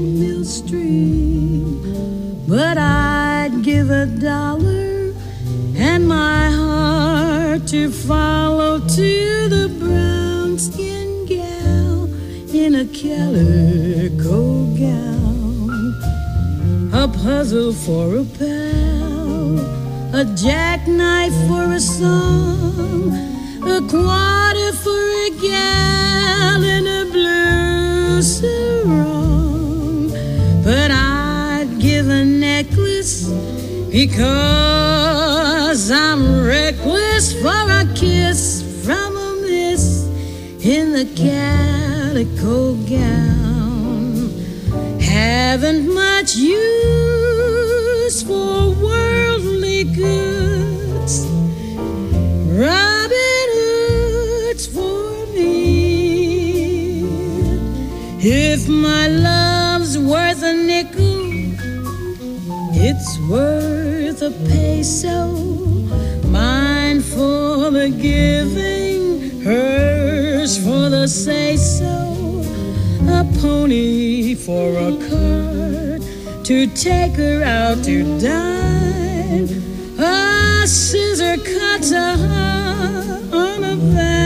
mill stream. But I'd give $1 and my heart to follow to the brown-skinned gal in a calico gown. A puzzle for a pal, a jackknife for a song, a quarter for a gal in a blue sarong. But I'd give a necklace because I'm reckless for a kiss from a miss in the calico gown. Haven't much use for worldly goods. Robin Hood's for me. If my love's worth a nickel, it's worth a peso. Mine for the giving, hers for the say-so. A pony for a cart to take her out to dine. A scissor cuts a heart on a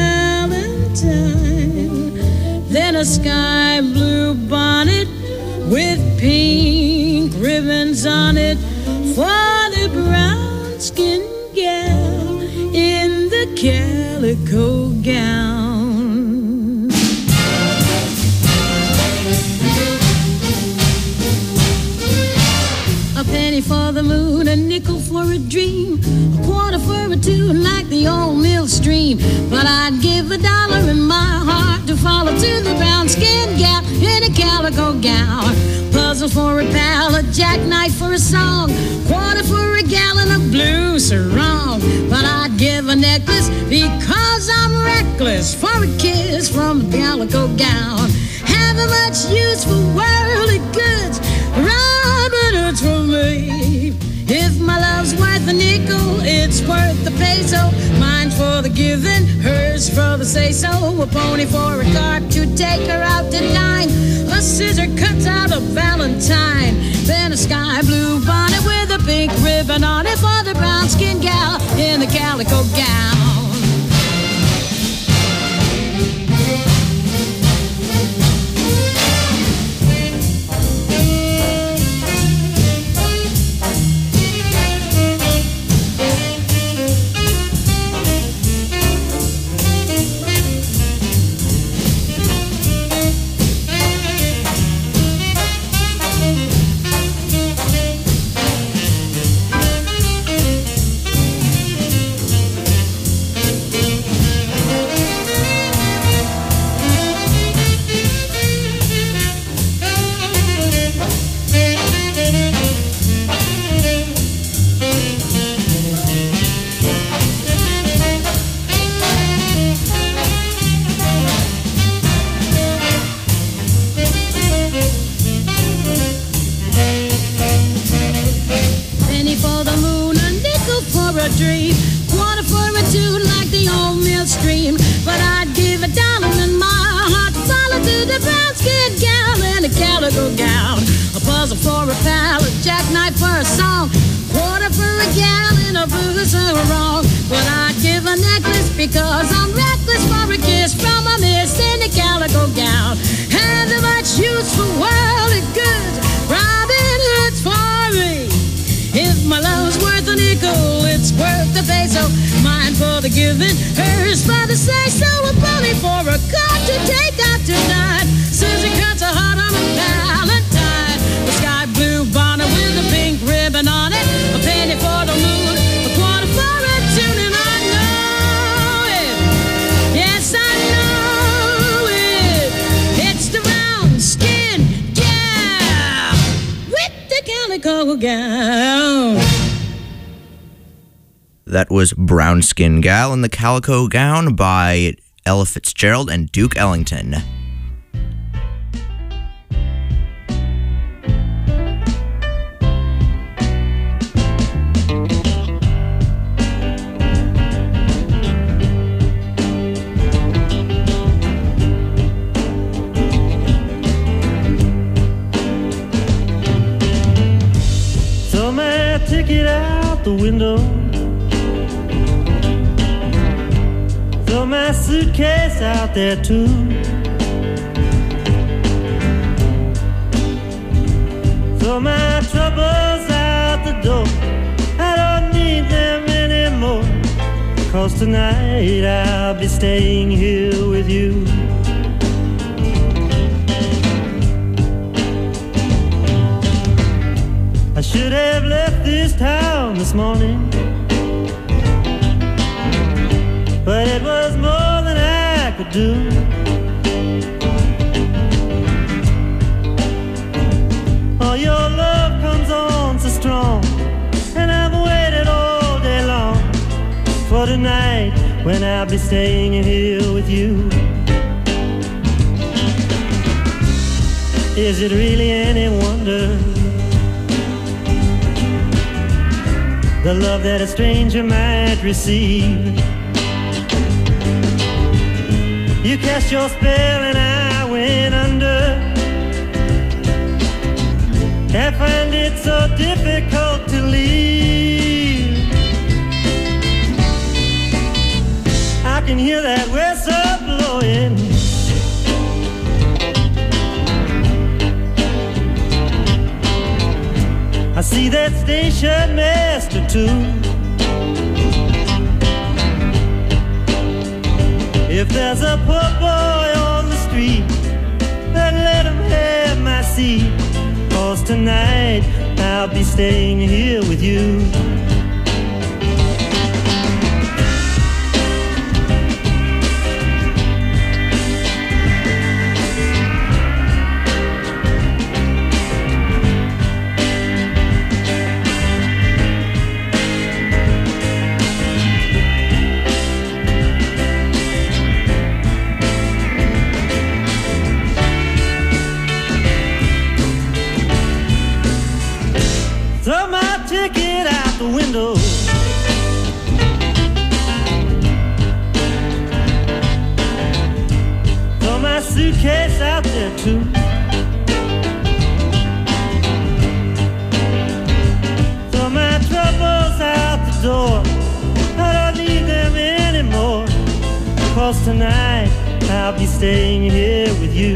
valentine. Then a sky blue bonnet with pink ribbons on it for the brown-skinned gal in the calico gown. A penny for the moon, a nickel for a dream, a quarter for a tune like the old mill stream. But I'd give $1 and my heart to follow to the brown-skinned gal in a calico gown. Puzzle for a pal, a jackknife for a song, quarter for a gal in a blue sarong. But I'd give a necklace because I'm reckless for a kiss from a calico gown. Haven't much use for worldly goods. Robin Hood's for me. If my love's worth a nickel, it's worth a peso. Mine's for the giving, hers for the say-so. A pony for a cart to take her out to dine. A scissor cuts out a valentine. Then a sky blue bonnet with a pink ribbon on it for the brown-skinned gal in the calico gown. Dream, quarter for a tune like the old mill stream. But I'd give $1 and my heart to follow to the brown-skinned gal in a calico gown. A puzzle for a pal, a jackknife for a song, quarter for a gal in a blue sarong. But I'd give a necklace because I'm reckless for a kiss from a miss in a calico gown. Haven't much use for worldly goods. Robin Hood's for me. If my love's worth a nickel, it's worth a peso. Mine for the giving, hers for the say-so. A pony for a cart to take out tonight. Scissor cuts a heart on a valentine. A sky blue bonnet with a pink ribbon on it. A penny for the moon, a quarter for a tune. And I know it, yes I know it. It's the brown-skinned gal with the calico gown. That was Brown Skin Gal in the Calico Gown by Ella Fitzgerald and Duke Ellington. that ticket out the window. Throw my suitcase out there too. Throw my troubles out the door. I don't need them anymore. 'Cause tonight I'll be staying here with you. I should have left this town this morning, but it was more than I could do. Oh, your love comes on so strong, and I've waited all day long for tonight when I'll be staying here with you. Is it really any wonder, the love that a stranger might receive? You cast your spell and I went under. I find it so difficult to leave. I can hear that whistle blowing. I see that station master too. If there's a poor boy on the street, then let him have my seat. 'Cause tonight I'll be staying here with you. Throw my ticket out the window. Throw my suitcase out there too. Throw my troubles out the door. I don't need them anymore. 'Cause tonight I'll be staying here with you.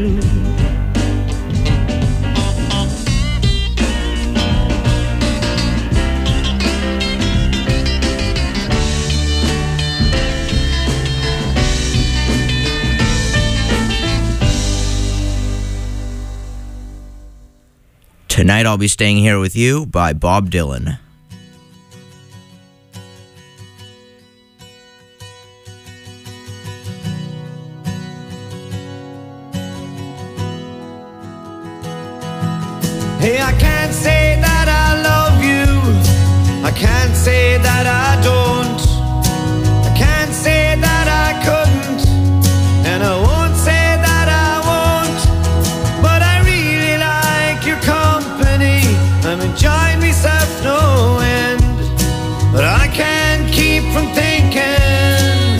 Tonight I'll Be Staying Here With You by Bob Dylan. Hey, I can't say that I love you. I can't say that I don't. I can't say that I couldn't. And I won't say that I won't. But I really like your company. I'm enjoying myself no end. But I can't keep from thinking,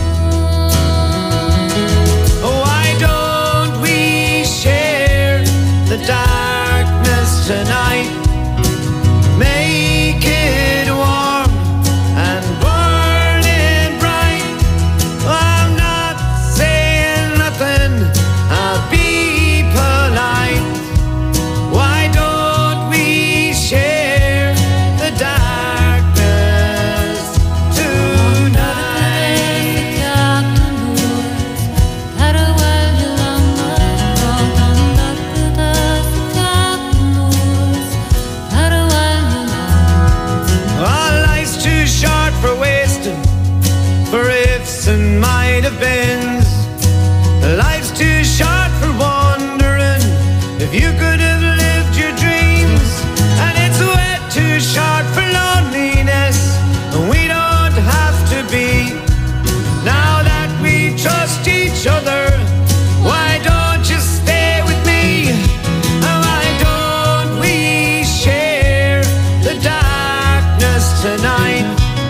oh, why don't we share the darkness tonight? Make it warm and burning bright. I'm not saying nothing, I'll be polite. Why don't we share the darkness tonight? Our life's too short for wasting, for ifs and might have beens. Life's too short for wondering if you could have lived your dreams. And it's way too short for loneliness, and we don't have to be. Now that we trust each other, why don't you stay with me? And why don't we share the darkness tonight?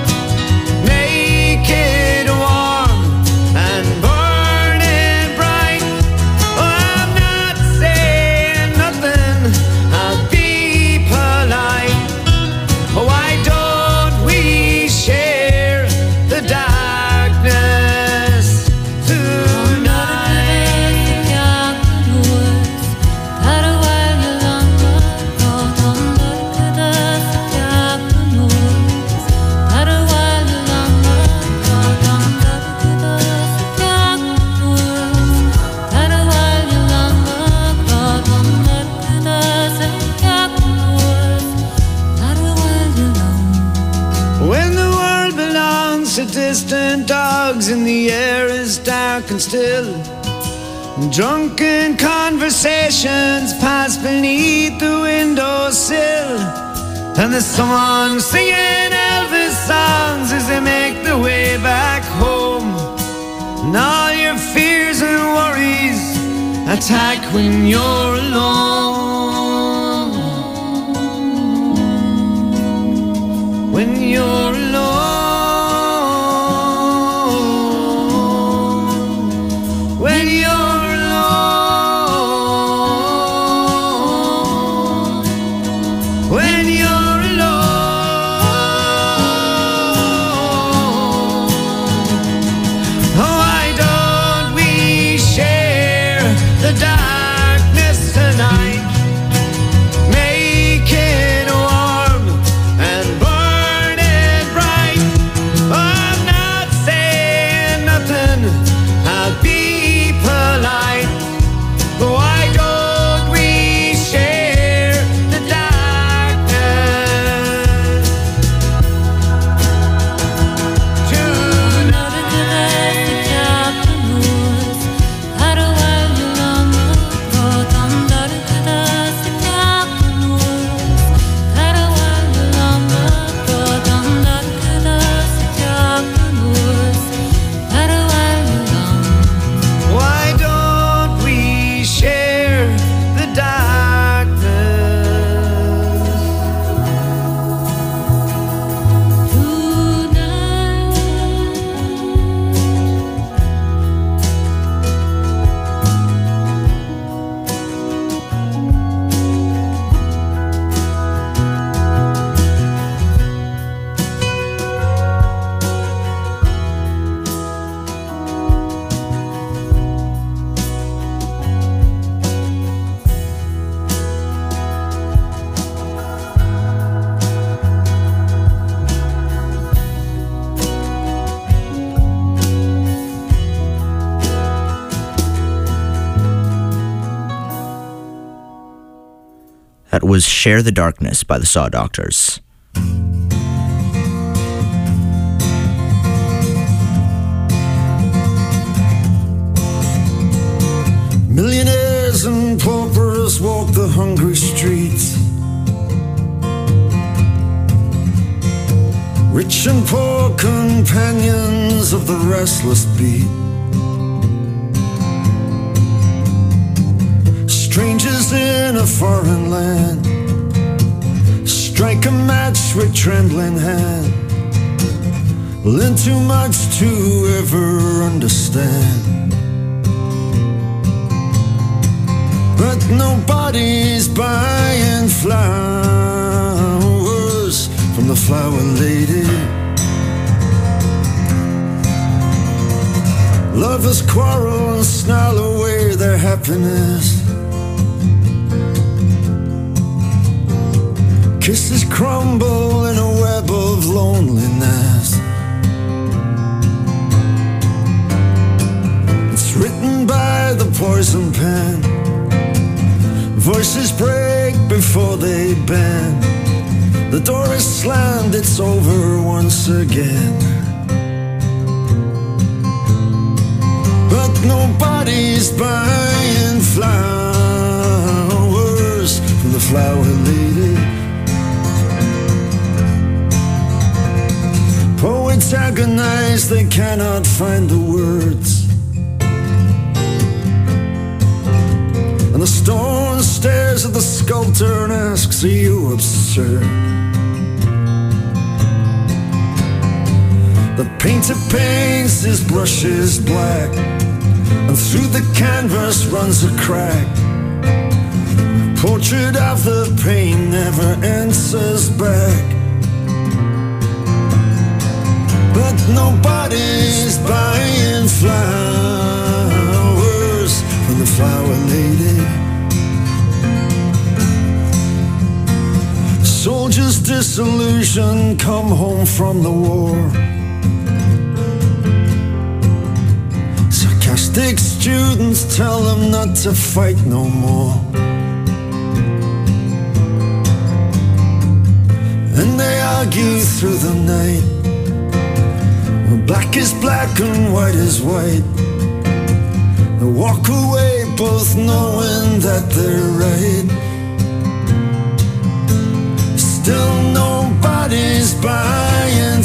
Make it warm and burning bright. Oh, I'm not saying nothing, distant dogs and the air is dark and still. Drunken conversations pass beneath the windowsill, and there's someone singing Elvis songs as they make their way back home. And all your fears and worries attack when you're alone. When you're alone. When you're alone. When you're alone. Oh, why don't we share the darkness tonight? Make it warm and burn it bright. I'm not saying nothing, I'll be polite. But why don't we share the darkness tonight? Why don't we share the That was Share the Darkness by the Saw Doctors. Millionaires and paupers walk the hungry streets. Rich and poor companions of the restless beat. Strangers in a foreign land strike a match with trembling hand. Learn too much to ever understand. But nobody's buying flowers from the flower lady. Lovers quarrel and snarl away their happiness. Kisses crumble in a web of loneliness. It's written by the poison pen. Voices break before they bend. The door is slammed, it's over once again. But nobody's buying flowers from the flower lady. Poets agonize, they cannot find the words. And the stone stares at the sculptor and asks, are you absurd? The painter paints his brushes black, and through the canvas runs a crack. The portrait of the pain never answers back. But nobody's buying flowers from the flower lady. Soldiers disillusioned come home from the war. Sarcastic students tell them not to fight no more. And they argue through the night. Black is black and white is white. They walk away both knowing that they're right. Still nobody's buying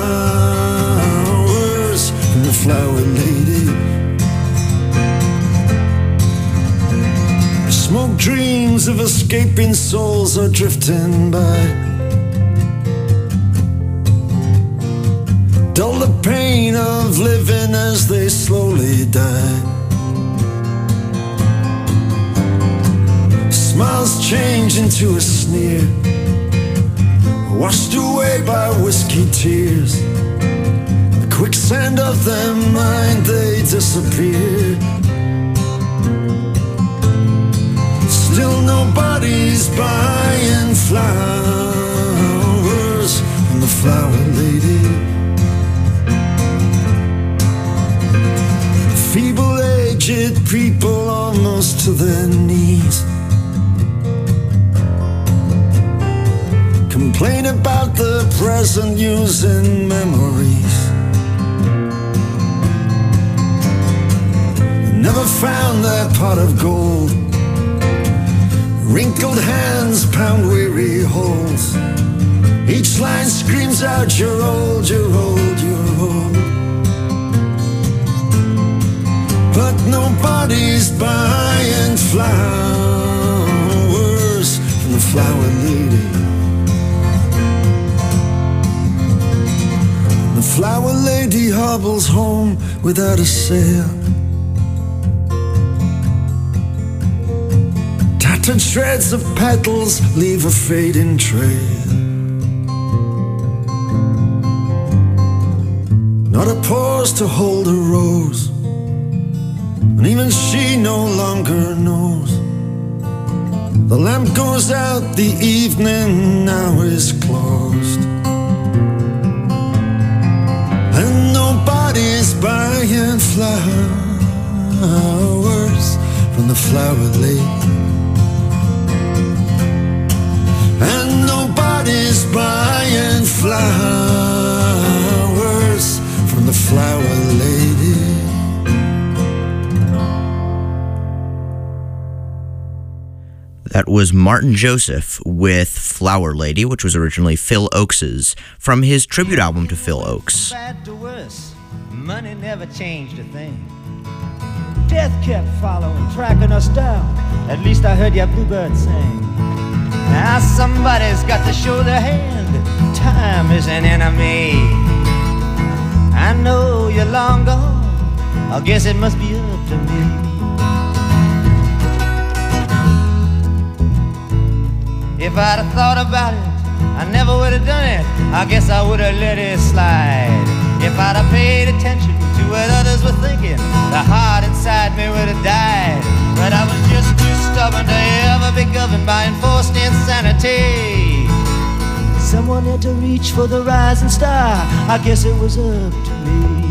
flowers from the flower lady. Smoke dreams of escaping souls are drifting by. Dull the pain of living as they slowly die. Smiles change into a sneer, washed away by whiskey tears. The quicksand of their mind, they disappear. Still nobody's buying flowers from the flower lady. Feeble-aged people almost to their knees complain about the present using memories. Never found that pot of gold. Wrinkled hands pound weary holes. Each line screams out, you're old, you're old, you're old. But nobody's buying flowers from the flower lady. The flower lady hobbles home without a sail. Tattered shreds of petals leave a fading trail. Not a pause to hold a rose, and even she no longer knows. The lamp goes out, the evening now is closed, and nobody's buying flowers from the flower lady. And nobody's buying flowers from the flower lady. That was Martin Joseph with Flower Lady, which was originally Phil Oakes's, from his tribute album to Phil Oakes. Bad to worse, money never changed a thing. Death kept following, tracking us down. At least I heard your bluebird sing. Now somebody's got to show their hand. Time is an enemy. I know you're long gone, I guess it must be up to me. If I'd have thought about it, I never would have done it. I guess I would have let it slide. If I'd have paid attention to what others were thinking, the heart inside me would have died. But I was just too stubborn to ever be governed by enforced insanity. Someone had to reach for the rising star, I guess it was up to me.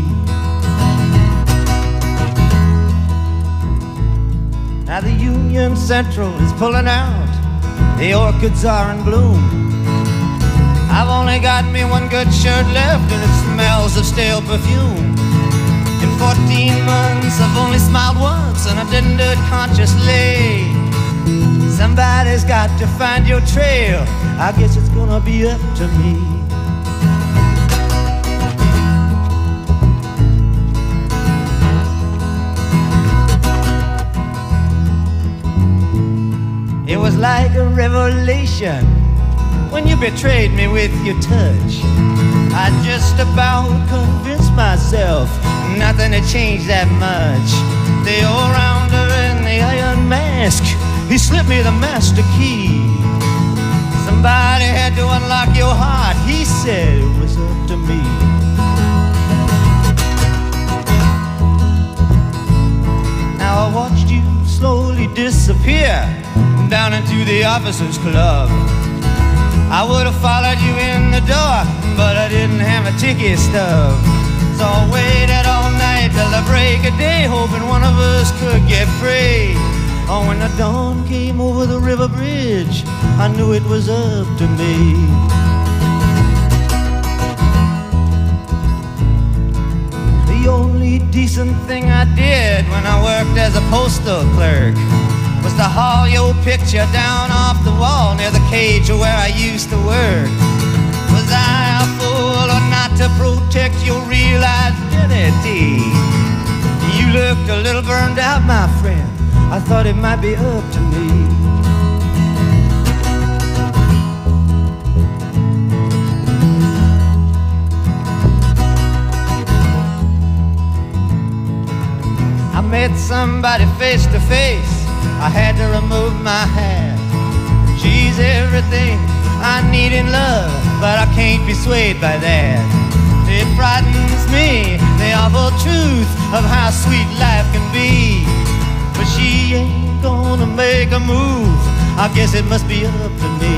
Now the Union Central is pulling out, the orchids are in bloom. I've only got me one good shirt left, and it smells of stale perfume. In 14 months I've only smiled once, and I didn't do it consciously. Somebody's got to find your trail, I guess it's gonna be up to me. It was like a revelation when you betrayed me with your touch. I just about convinced myself nothing had changed that much. The all-rounder in the iron mask, he slipped me the master key. Somebody had to unlock your heart, he said it was up to me. Now I watched you slowly disappear down into the officers' club. I would have followed you in the door, but I didn't have a ticket stub. So I waited all night till the break of day, hoping one of us could get free. Oh, when the dawn came over the river bridge, I knew it was up to me. only decent thing I did when I worked as a postal clerk was to haul your picture down off the wall near the cage where I used to work. Was I a fool or not to protect your real identity? You looked a little burned out, my friend. I thought it might be up to me. I met somebody face to face. I had to remove my hat. She's everything I need in love, but I can't be swayed by that. It frightens me, the awful truth of how sweet life can be. But she ain't gonna make a move. I guess it must be up to me.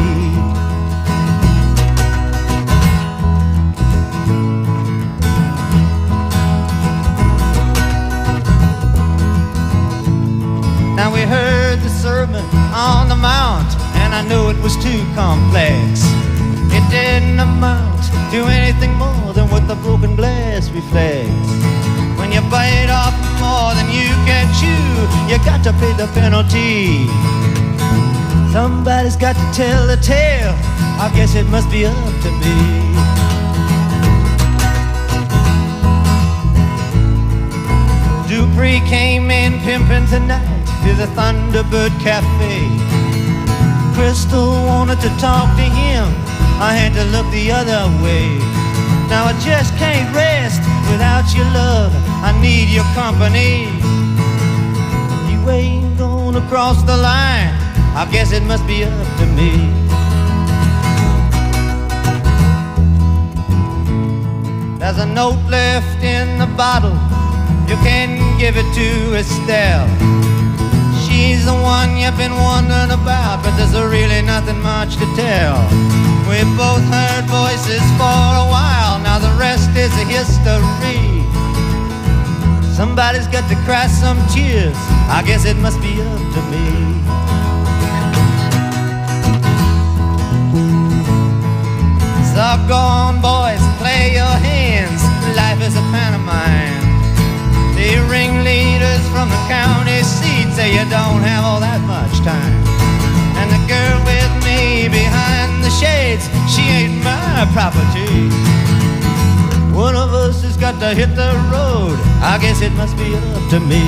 Now we heard the sermon on the mount, and I knew it was too complex. It didn't amount to anything more than what the broken glass reflects. When you bite off more than you can chew, you got to pay the penalty. Somebody's got to tell the tale. I guess it must be up to me. Dupree came in pimping tonight to the Thunderbird Cafe. Crystal wanted to talk to him. I had to look the other way. Now I just can't rest without your love. I need your company. You ain't gonna cross the line. I guess it must be up to me. There's a note left in the bottle. You can give it to Estelle. She's the one you've been wondering about, but there's really nothing much to tell. We both heard voices for a while, now the rest is a history. Somebody's got to cry some tears. I guess it must be up to me. So go on, boys, play your hands. Life is a pantomime. The ringleaders from the county seat say you don't have all that much time. And the girl with me behind the shades, she ain't my property. One of us has got to hit the road. I guess it must be up to me.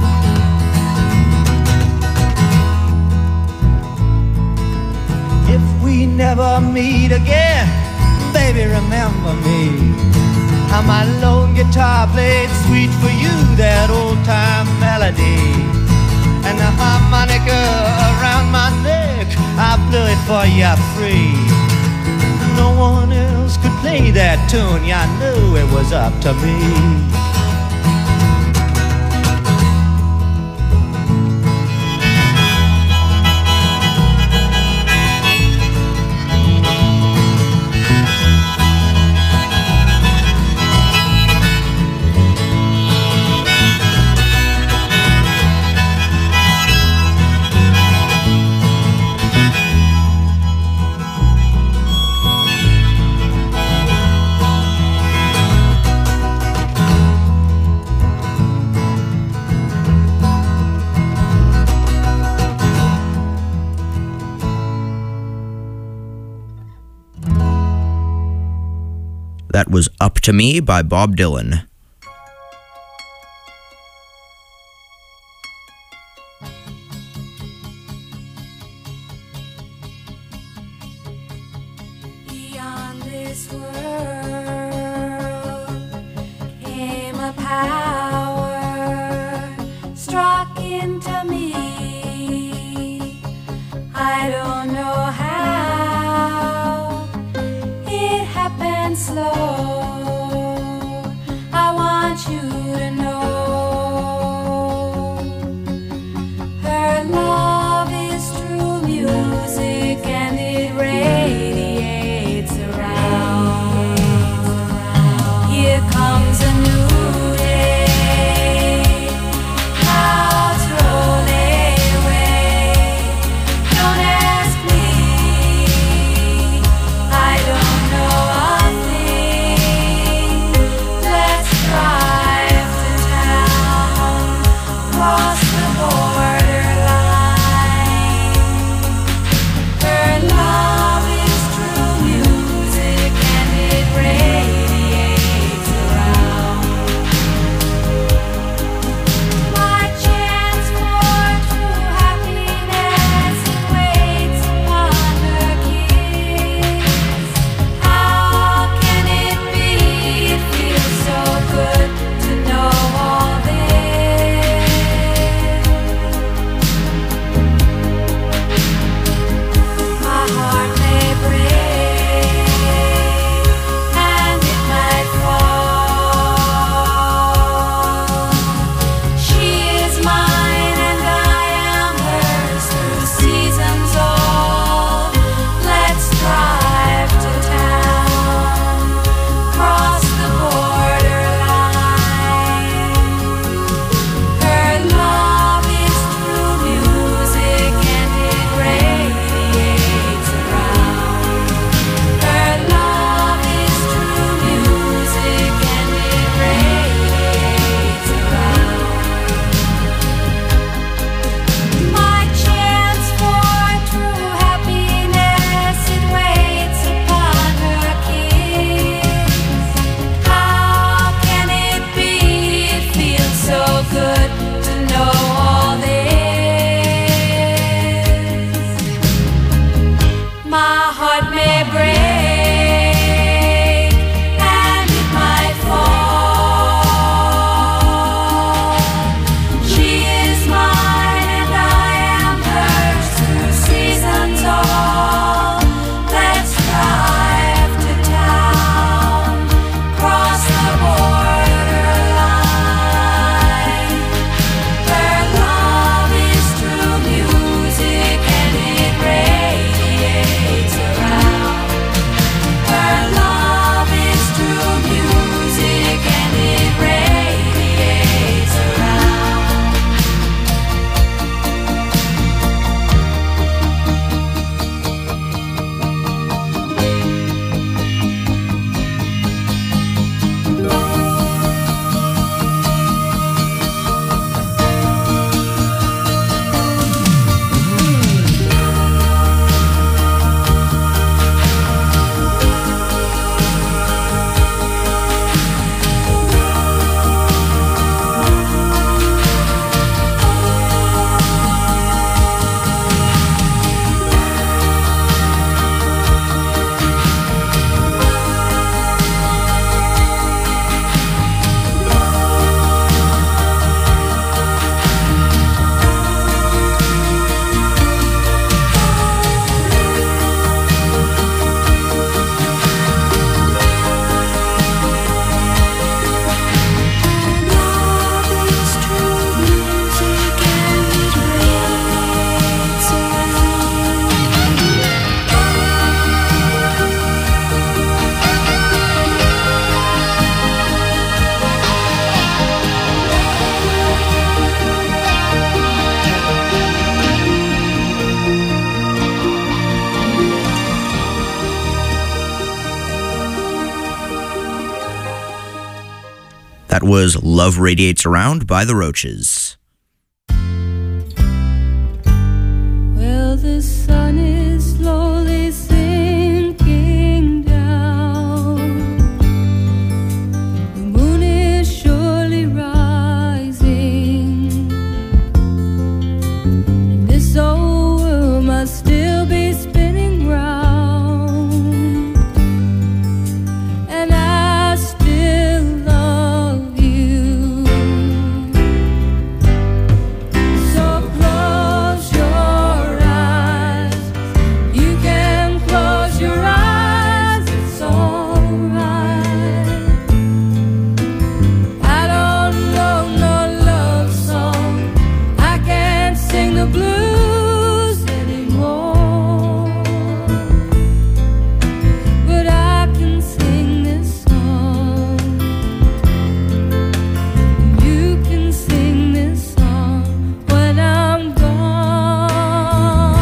If we never meet again, baby, remember me. How my lone guitar played sweet for you, that old-time melody. And the harmonica around my neck, I blew it for you free. No one else could play that tune, I knew it was up to me. That was Up to Me by Bob Dylan. Beyond this world came a power, struck into me. I don't know how it happened slow. I want you to know her love is true music and it radiates around. Here comes a new day. That was Love Radiates Around by the Roaches. Well, the sun is slowly sinking down. The moon is surely rising. And this old world must still be spinning round. And I still love you. So close your eyes. You can close your eyes. It's alright. I don't know no love song. I can't sing the blues anymore. But I can sing this song. You can sing this song when I'm gone.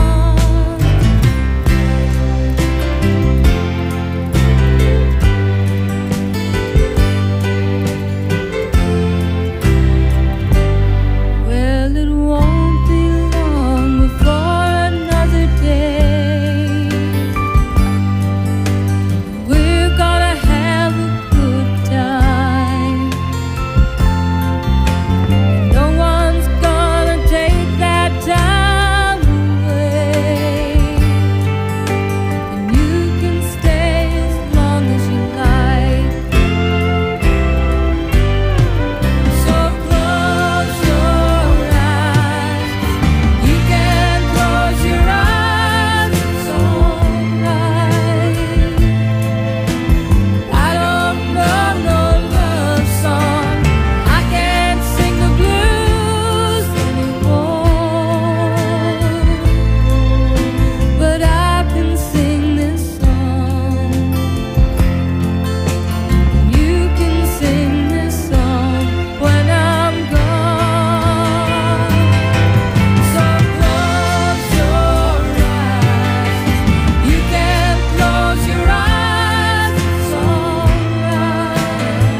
Well, it won't be long before another day. We're gonna have a good time. No one's gonna take that time away. And you can stay as long as you like. So close your eyes. You can close your eyes. It's alright. I don't know no love song. I can't sing the blues anymore. But I can sing this song. You can sing this song when I'm gone. So close your eyes. You can close your eyes. It's alright.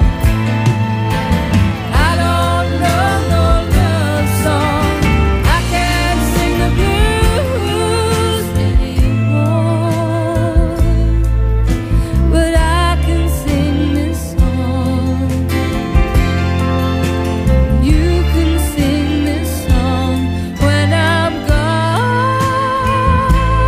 I don't know no love song. I can't sing the blues anymore. But I can sing this song. You can sing this song when I'm gone.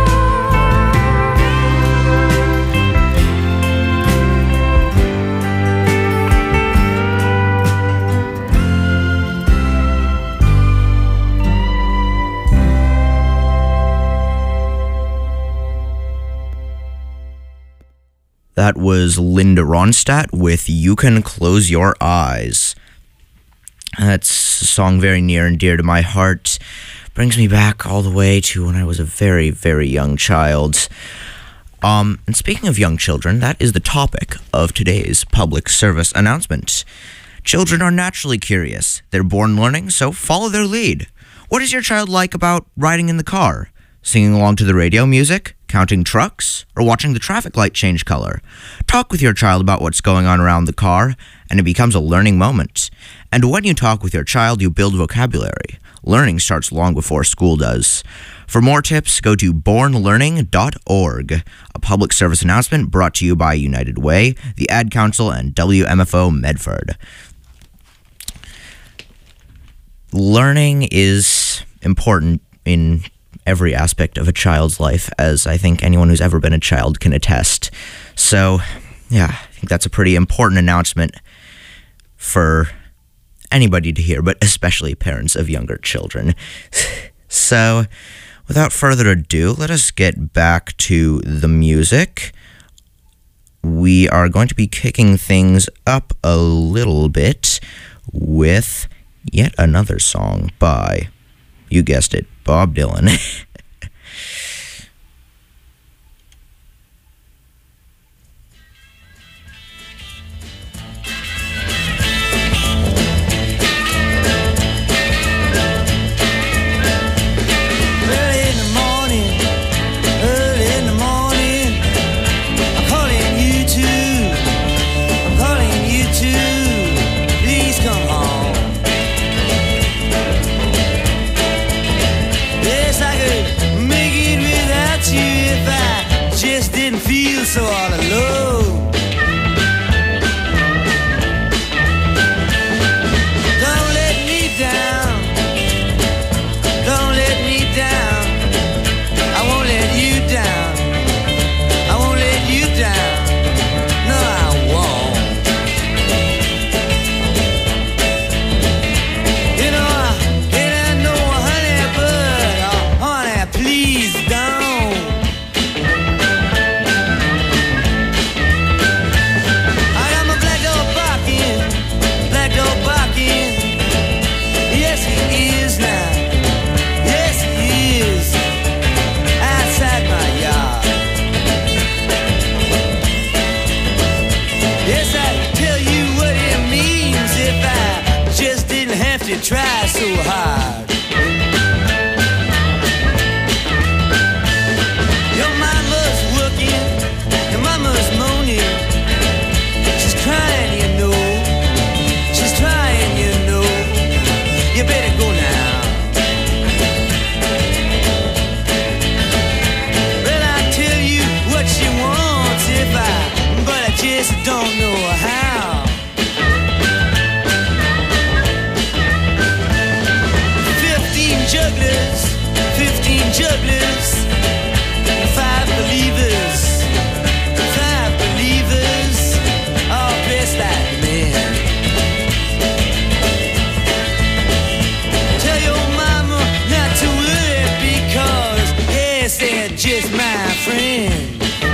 That was Linda Ronstadt with You Can Close Your Eyes. That's a song very near and dear to my heart. Brings me back all the way to when I was a very, very young child. And speaking of young children, that is the topic of today's public service announcement. Children are naturally curious. They're born learning, so follow their lead. What is your child like about riding in the car? Singing along to the radio music? Counting trucks? Or watching the traffic light change color? Talk with your child about what's going on around the car, and it becomes a learning moment. And when you talk with your child, you build vocabulary. Learning starts long before school does. For more tips, go to bornlearning.org. A public service announcement brought to you by United Way, the Ad Council, and WMFO Medford. Learning is important in every aspect of a child's life, as I think anyone who's ever been a child can attest. So, yeah, I think that's a pretty important announcement for anybody to hear, but especially parents of younger children. So, without further ado, let us get back to the music. We are going to be kicking things up a little bit with yet another song by, you guessed it, Bob Dylan. I'm calling you to just didn't feel so all alone. Don't let me down. Don't let me down. I won't let you down. I won't let you down. No, I won't. You know, honey, but honey, please don't. I got my black dog barking, black dog barking. Yes, he is now. Yes, he is. Outside my yard. Yes, I tell you what it means if I just didn't have to try so hard. Your mama's working, your mama's moaning. She's trying, you know. She's trying, you know. You better go now. Well, I tell you what she wants but I just don't know how. 15 jugglers, 15 jugglers, 5 believers, 5 believers, all dressed like men. Tell your mama not to worry because, yes, they're just my friends.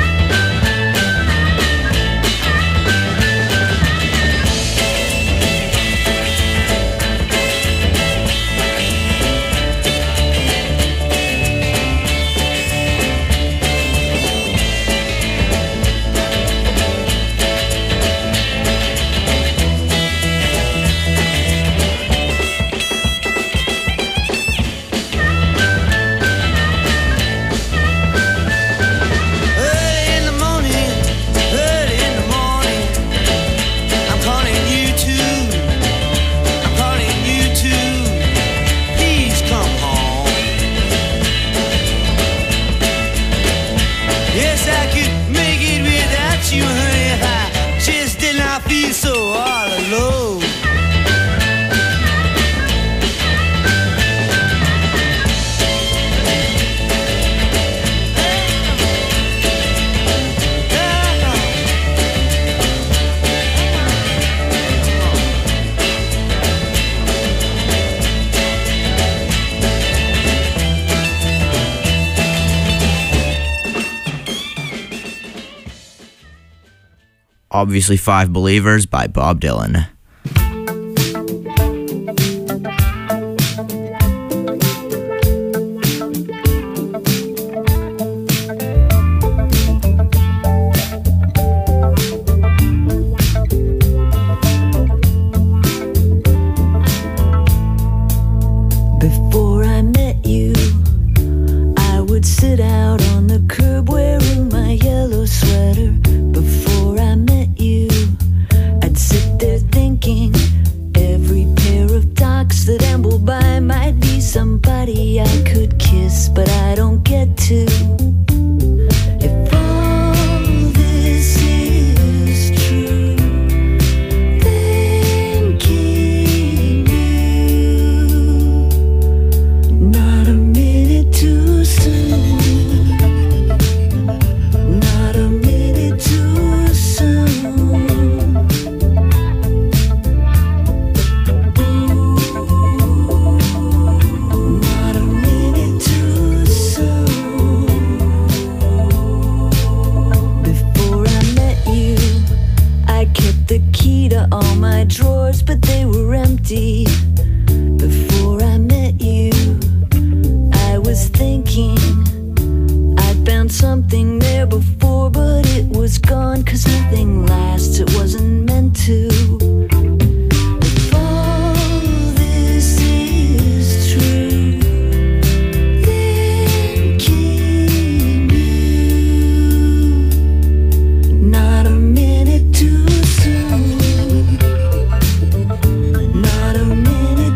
Obviously 5 Believers by Bob Dylan. Before I met you, I would sit out on the curb wearing my yellow sweater. Before I met you, I'd sit there thinking every pair of dogs that amble by might be somebody I could kiss, but I don't get to. If all this is true, then keep you not a minute too soon, not a minute too soon. Not a minute too soon. Before I met you, I kept the key to all my drawers, but they were empty. Before I met you, I was thinking I'd found something there before, but it was gone, 'cause nothing lasts, it wasn't meant to. If all this is true, then keep you not a minute too soon, not a minute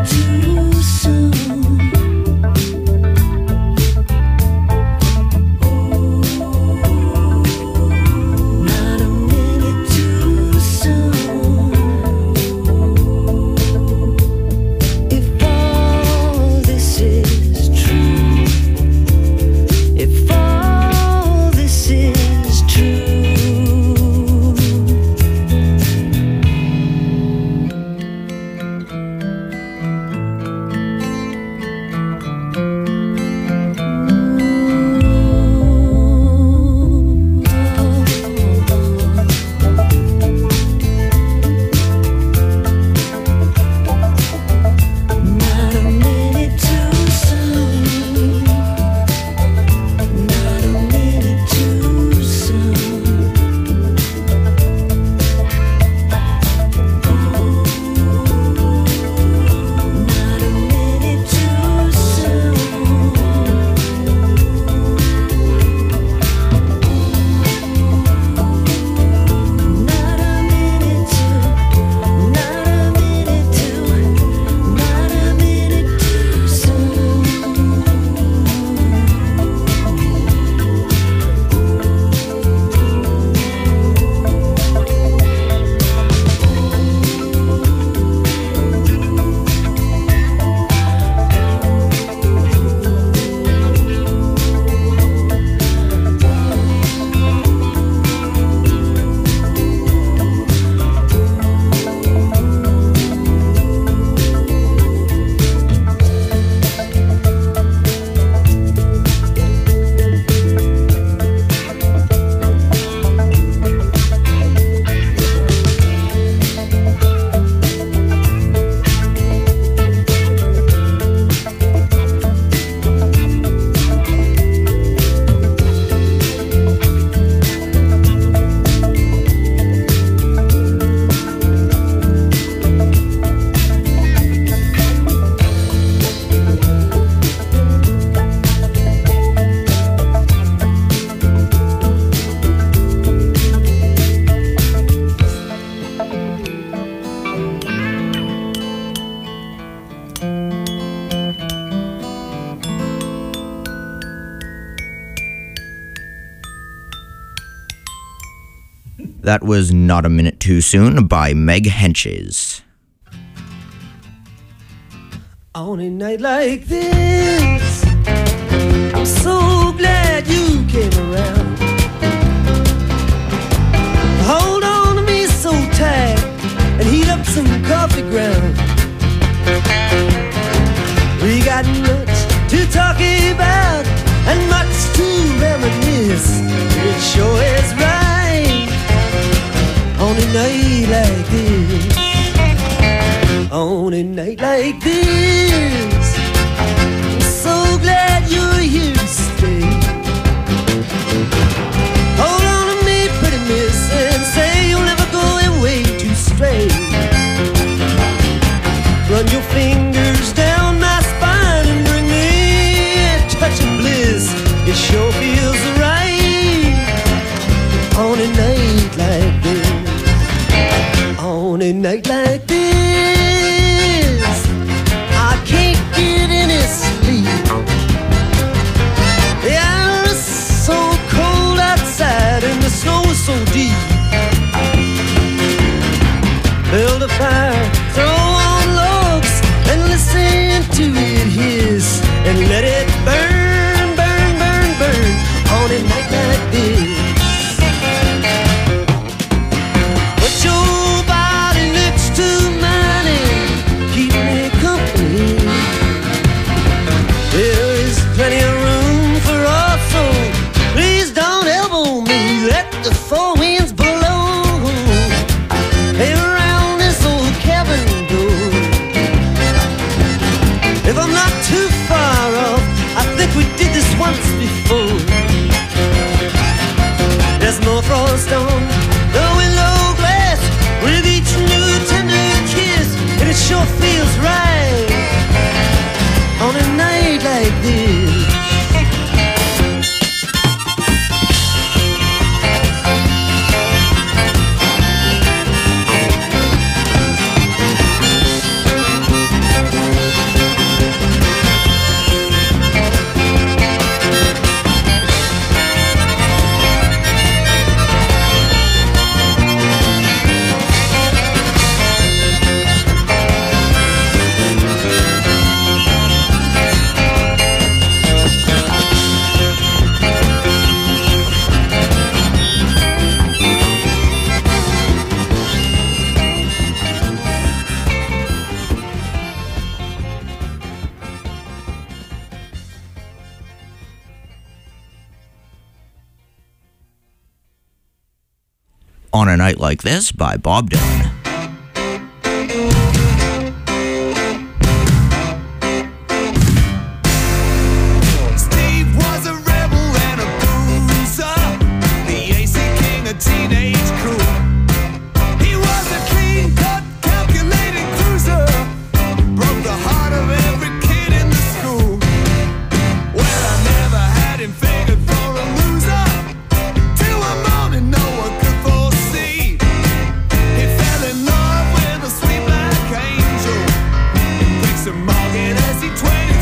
That was Not a Minute Too Soon by Meg Henches. On a night like this, I'm so glad you came around. Hold on to me so tight and heat up some coffee ground. We got much to talk about and much to reminisce. It sure is right on a night like this. On a night like this, I'm so glad you're here to stay. Hold on to me, pretty miss, and say you'll never go away too straight. Run your fingers down my spine and bring me a touch of bliss. It sure feels right on a night like this. On a night like this, I can't get any sleep. The air is so cold outside and the snow is so deep. Build a fire, throw on logs, and listen to it hiss, and let it burn, burn, burn, burn on a night like this. But your body looks to mine and keep me company. There is plenty of room for us, so please don't elbow me. Let the four winds blow around this old cabin door. If I'm not too far off, I think we did this once before. There's more frost on the willow glass with each new tender kiss, and it sure feels right on a night like this. On a Night Like This by Bob Dylan. Steve was a rebel and a bruiser, the AC king of teenage crew. He was a clean-cut, calculating cruiser, broke the heart of every kid in the school. Well, I never had him figured for a loser, till one morning no one could foresee. He fell in love with a sweet black angel, and Briggs and Morgan as he 23.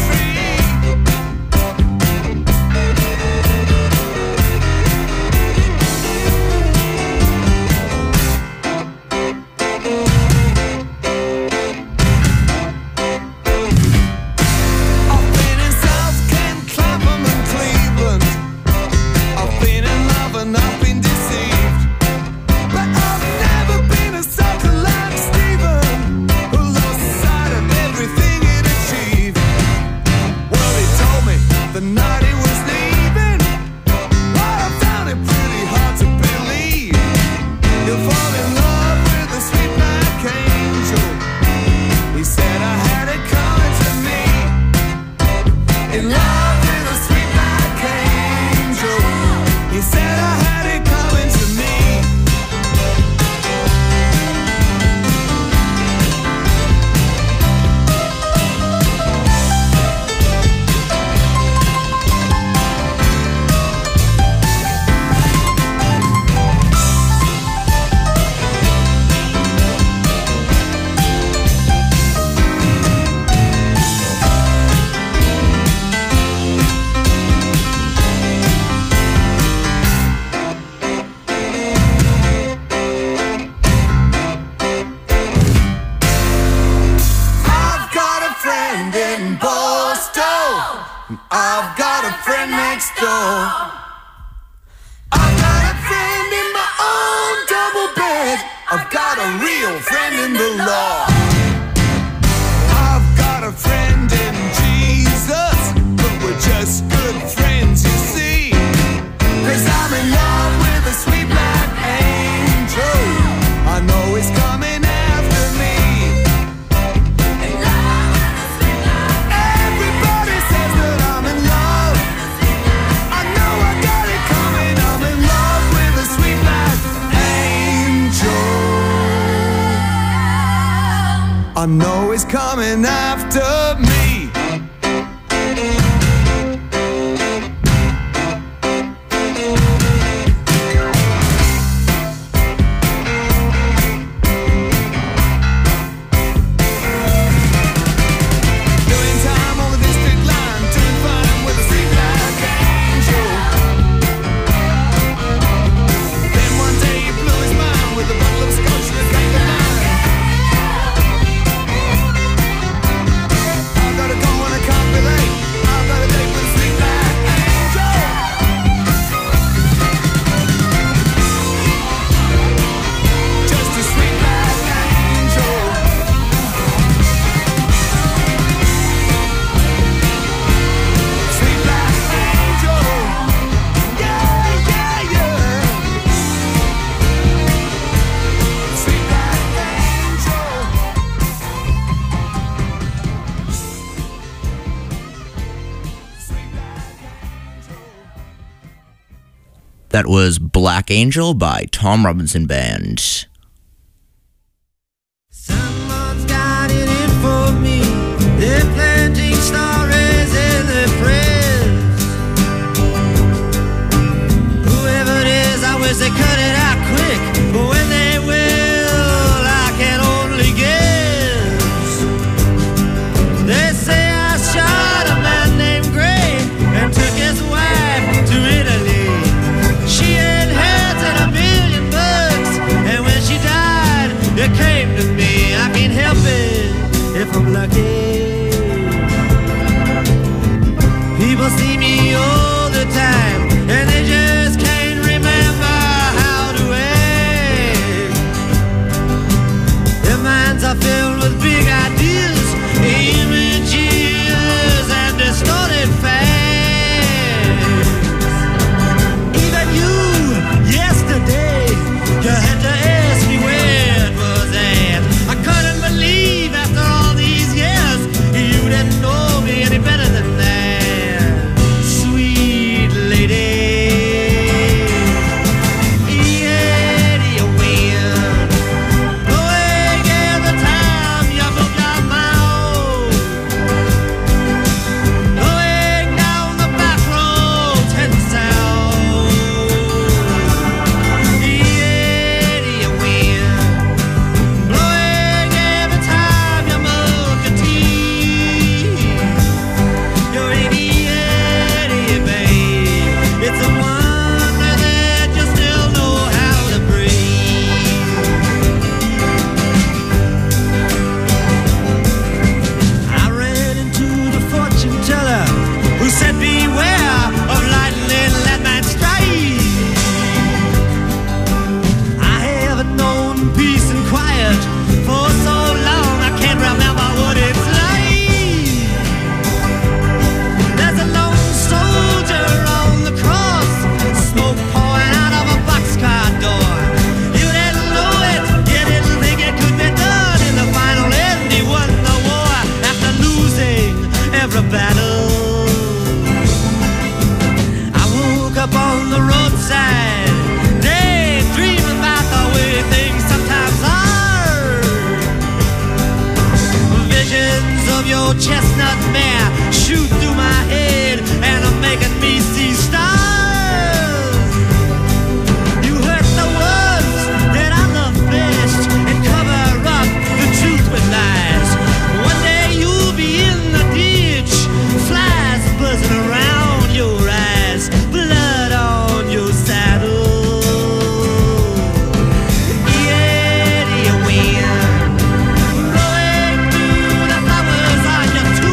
I've been in South Kent, Clapham and Cleveland. I've been in love and I've been deceived, but I've never been a sucker like Stephen, who lost sight of everything he'd achieved. Well, he told me the night he was leaving, well, I found it pretty hard to believe. You'll fall in love with a sweet black angel. He said I had it coming to me. In love with a sweet black angel. He said I had it coming to me. a real friend in the law. I've got a friend in Jesus, but we're just good friends, you see. 'Cause I'm in love with a sweet black angel. I know he's coming after me. Everybody says that I'm in love. I know I got it coming. I'm in love with a sweet black angel. I know he's coming after me. Doing time on the district line, doing fine with a sweet black angel. Then one day he blew his mind with a bottle of scotch and a drink of mine. I've got to go and I can't be late. I've got a date with a sweet black angel. Just a sweet black angel. Sweet black angel. Yeah, yeah, yeah. Sweet black angel. That was Black Angel by Tom Robinson Band. Someone's got it in for me. They're planting stories in the press. Whoever it is, I wish they cut it out quick. But when they will, I can only guess. They say I shot a man named Gray and took his wife to Italy. She inherited $1 million, and when she died, it came to me. I can't help it if I'm lucky. People see me all the time, and they just can't remember how to act. Their minds are filled with big ideas, images, and distorted facts. Even you, yesterday, you had to ask me where it was at. I couldn't believe after all these years you didn't know me any better than that. Sweet lady. Eddie, you win. Blowing every time you move your mouth. Going down the back roads heading south. Eddie, you win. Blowing every time you move your teeth. You're an Eddie, babe. It's a wonder that you still know how to breathe. I ran into the fortune teller who said, beware of lightning, let man strike. I haven't known peace and quiet for so long I can't remember what it's like. There's a lone soldier on the cross, smoke pouring out of a boxcar door. You didn't know it, you didn't think it could be done. In the final end, he won the war after losing every battle. I woke up on the roadside, daydreaming about the way things sometimes are. Visions of your chestnut mare shoot through my head and are making me see stars. You hurt the ones that I love best and cover up the truth with lies. One day you'll be in the ditch, flies buzzing around your eyes, blood on your saddle. Eddie, you win. Blowing through the flowers on your tomb.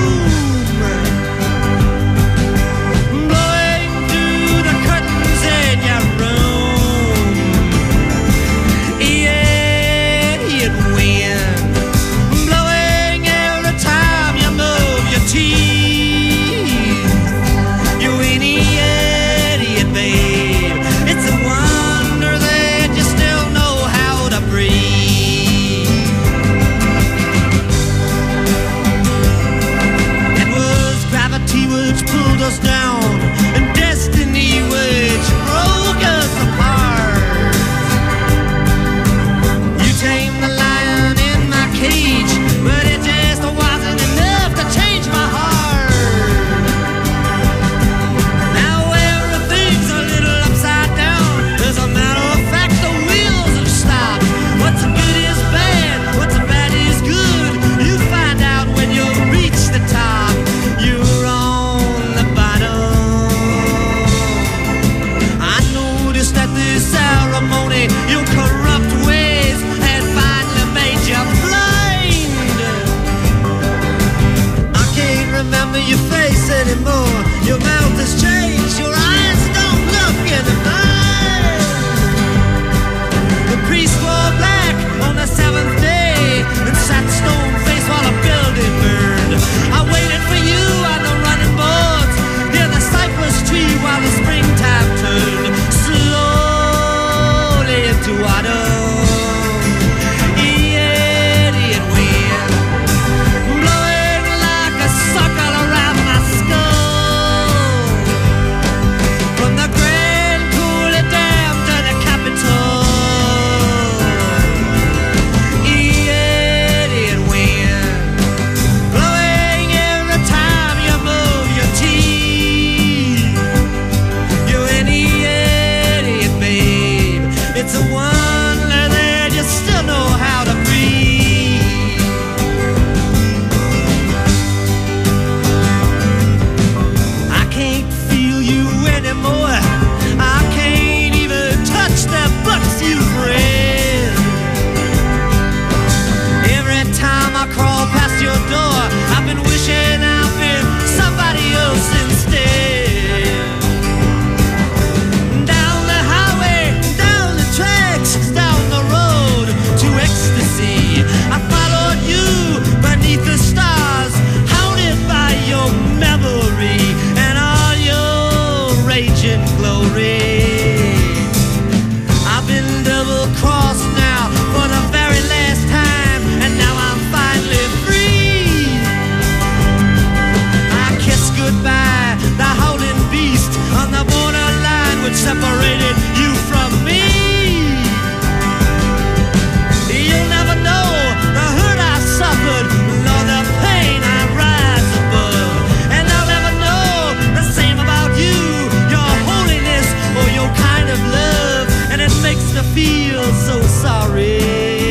separate you from me. You'll never know the hurt I suffered, nor the pain I rise above. And I'll never know the same about you, your holiness or your kind of love. And it makes me feel so sorry.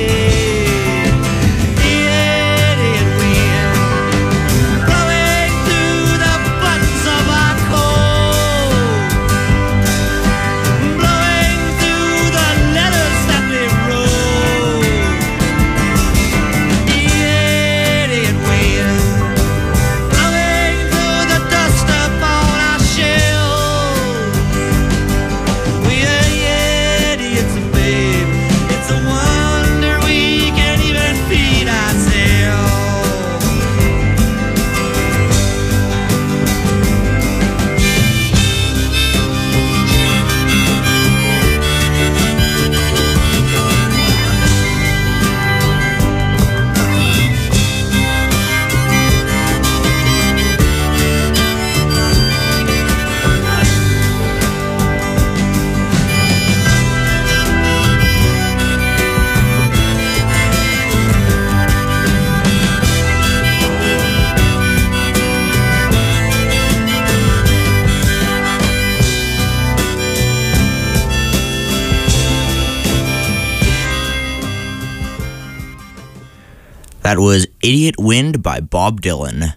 That was Idiot Wind by Bob Dylan.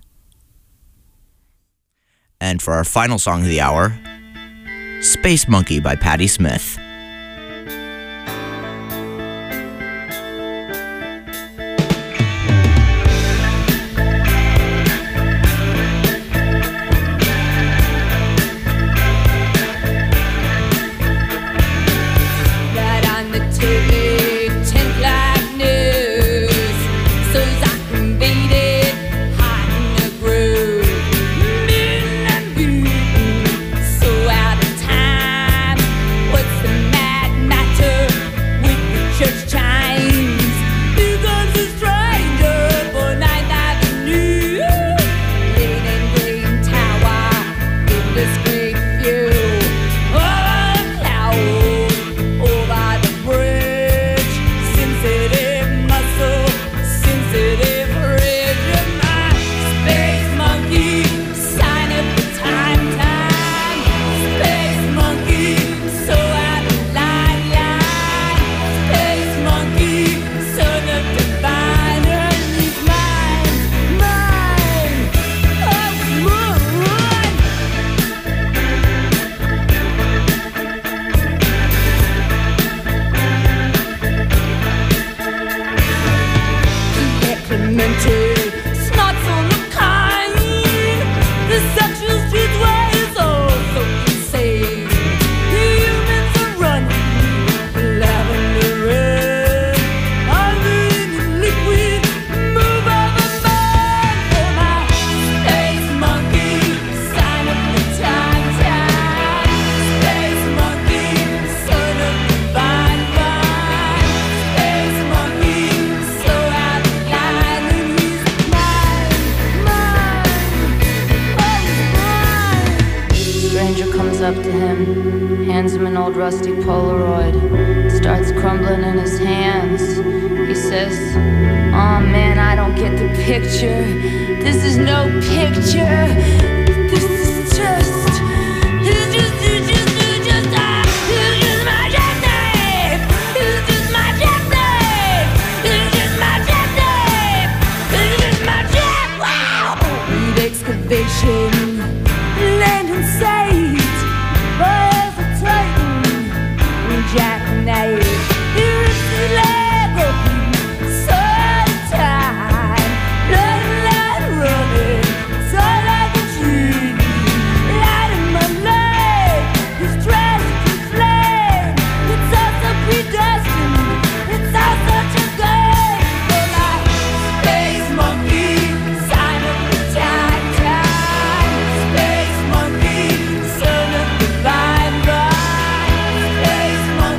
And for our final song of the hour, Space Monkey by Patti Smith. Up to him, hands him an old rusty Polaroid, starts crumbling in his hands. He says, "Oh man, I don't get the picture. This is no picture. This is just my jackknife. It's just my jackknife. It's just my jackknife. It's just my jack." Wow! Lead excavation, land in sight. Jackknife.